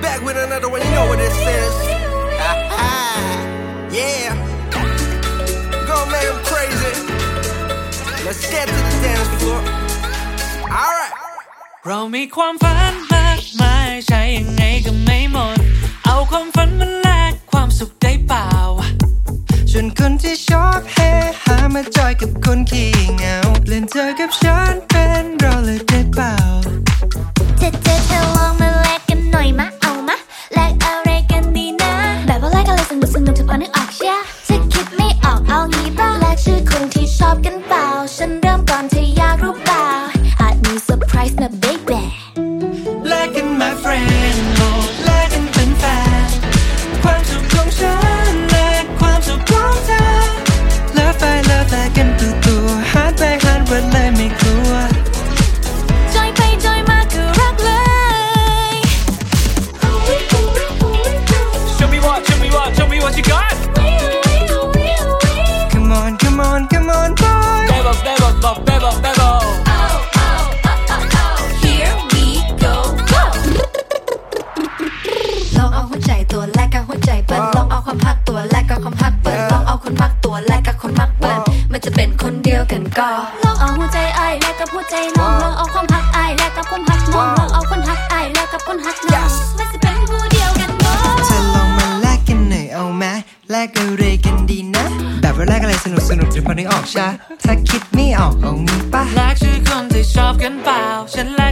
back with another one, you know what this is. Yeah. Gonna make them crazy. Let's get to the dance floor. Alright. เรามีความฝันมากมายใช้ยังไงก็ไม่หมดเอาความฝันมาแลกความสุขได้เปล่าชวนคนที่ชอบเฮฮามาจอยกับคนขี้เหงาเล่นเธอกับฉันเป็นเราเลยได้เปล่าเธอลองมาแลกกันหน่อยมะเอามะแลกอะไรกันดีนะแบบว่าแลกอะไรสนุกเธอพอนึกออกเชียถ้าคิดไม่ออกเอางี้ป่ะแลกชื่อคนที่ชอบกันเปล่าฉันเริ่มก่อนเธออยากรู้เปล่าอาจมีเซอร์ไพรส์นะ baby แลกกัน my friend โอ้แลกกันเป็นแฟนความสุขของฉันแลกความสุขของเธอเลิฟไปเลิฟแลกกันตัวฮาร์ดไปฮาร์ดเวิร์ดเลยไม่กลัวจอยไปจอยมาก็รักเลย Show me what you got Come on come on come on boy Bebo Here we go ลองเอาหัวใจตัวแรกกับหัวใจเปิดลองเอาความฮักตัวแรกกับความฮักเปิดลองเอาคนมักตัวแรกกับคนมักเปิดมันจะเป็นคนเดียวกันก็ลองเอาหัวใจอ้ายแลกกับหัวใจน้องลองเอาความฮักอ้ายแลกกับความฮักน้องลองเอาคนฮักอ้ายแลกกับคนฮักน้องมันจะเป็นผู้เดียวกันก็เธอลองมาแลกกันหน่อยเอาไหมแลกอะไรกันดีนะแบบว่าแลกอะไรสนุกจะพอนึกออกใช่ถ้าคิดไม่ออกเอางี้ป่ะแลกชื่อคนที่ชอบกันเปล่าฉันแล